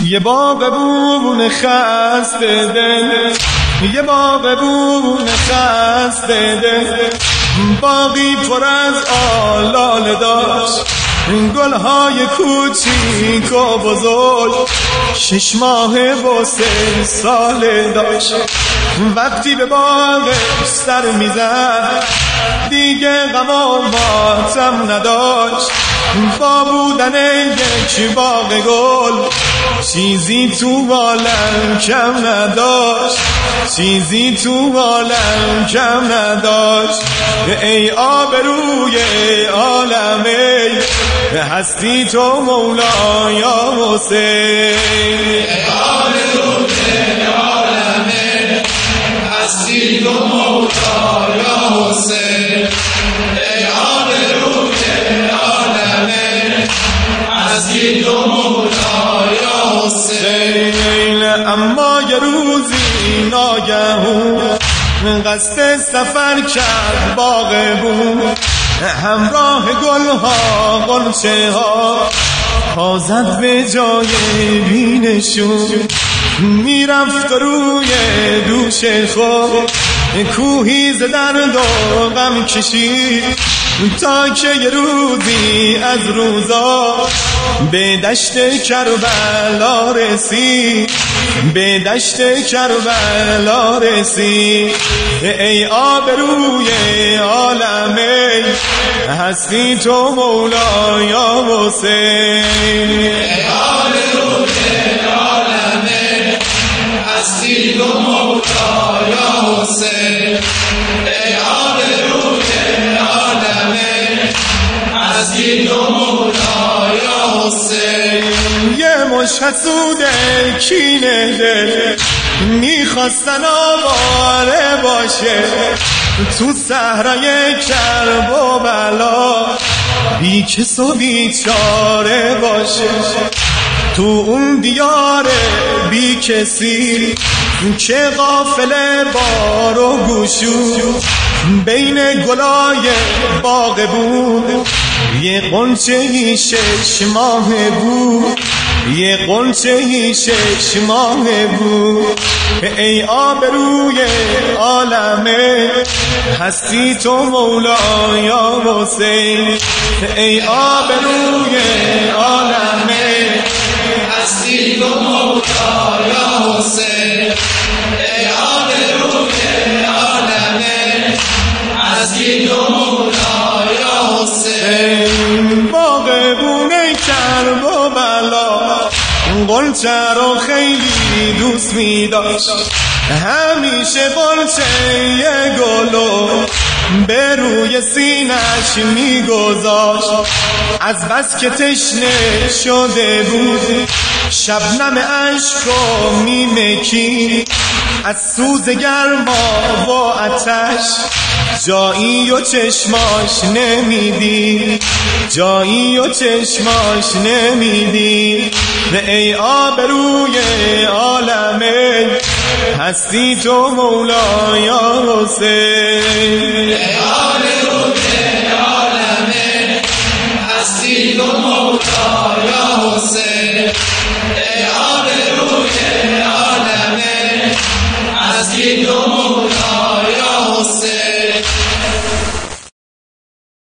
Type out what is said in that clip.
یه باغبون خسته دل، یه باغبون خسته دل، باغی پر از آلاله داشت، گلهای کوچیک و بزرگ، 6 ماه و 3 ساله داشت. وقتی به باغش سر میزد دیگه غم و ماتم نداشت. با بودن یک باغ گل چیزی تو عالم کم نداشت، چیزی تو عالم کم نداشت. ای آبروی عالم، ای هستی تو مولا یا حسین. ای آبروی عالم، هستی تو مولا یا حسین. ای آبروی عالم، هستی تو مولا یا حسین. اما یه روزی ناگهون قصد سفر کرد باغبون، همراه گلها غنچه ها پا زد به جای بینشون. میرفت روی دوش خود کوهی ز درد و غم کشید، تا که یه روزی از روزا به دشت کربلا رسید، به دشت کربلا رسید. ای آبروی عالم، هستی تو مولا یا حسین. ای آبروی عالم، هستی تو مولا یا حسین. ای آبروی عالم، هستی تو مولا یا حسین. یه مش حسود کینه دل میخواستن آواره باشه، تو صحرای کرب و بلا بی کس و بیچاره باشه. تو اون دیار بی کسی که غافل بار و گوشو، بین گلای باغبون یه غنچه‌ای 6 ماه بود، یه غنچه‌ای 6 ماه بود. ای آبروی عالم، هستی تو مولا یا حسین. ای آبروی عالم، هستی تو مولا یا حسین. ای آبروی عالم، هستی تو مولا یا حسین. باغبون کرب و بلا غنچه رو خیلی دوست می داشت، همیشه غنچه گلو به روی سینش می گذاشت. از بس که تشنه شده بود شبنم عشق و می مکید، از سوز گرما و آتش جایی و چشماش نمیدید، جایی و چشماش نمیدید. ای آبروی عالم، هستی تو مولا یا حسین. ای آبروی